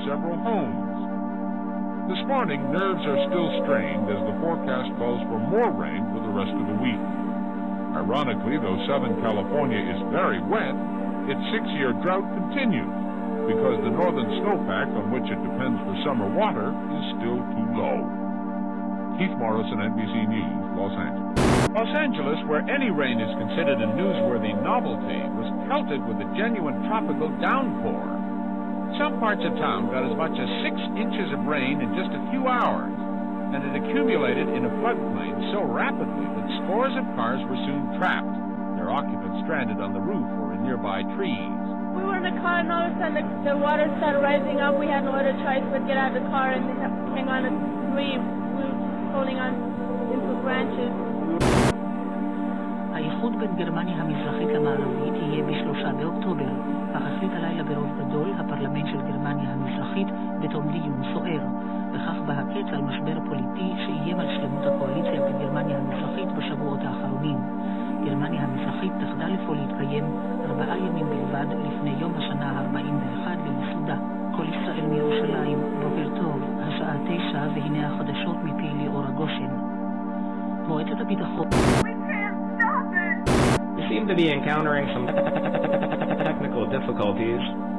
several homes. This morning, nerves are still strained as the forecast calls for more rain for the rest of the week. Ironically, though Southern California is very wet, its 6-year drought continues because the northern snowpack on which it depends for summer water is still too low. Keith Morrison, NBC News, Los Angeles. Los Angeles, where any rain is considered a newsworthy novelty, was pelted with a genuine tropical downpour. Some parts of town got as much as 6 inches of rain in just a few hours, and it accumulated in a floodplain so rapidly that scores of cars were soon trapped, their occupants stranded on the roof or in nearby trees. We were in the car, and all of a sudden the water started rising up. We had no other choice but get out of the car and hang on a tree. We were holding on into branches. האיחוד בין גרמניה המזרחית למערבית יהיה ב-3 באוקטובר. כך החליט הלילה ברוב גדול הפרלמנט של גרמניה המזרחית בתום דיון סוער. וכך בא הקץ על משבר פוליטי שאיים על שלמות הקואליציה בגרמניה המזרחית בשבועות האחרונים. גרמניה המזרחית תחדל לפעול להתקיים 4 ימים בלבד לפני יום השנה ה-41 לייסודה. כל ישראל מירושלים, בוקר טוב, השעה 9 והנה החדשות מפי ליאור הגושן. מועצת הביטחון We seem to be encountering some technical difficulties.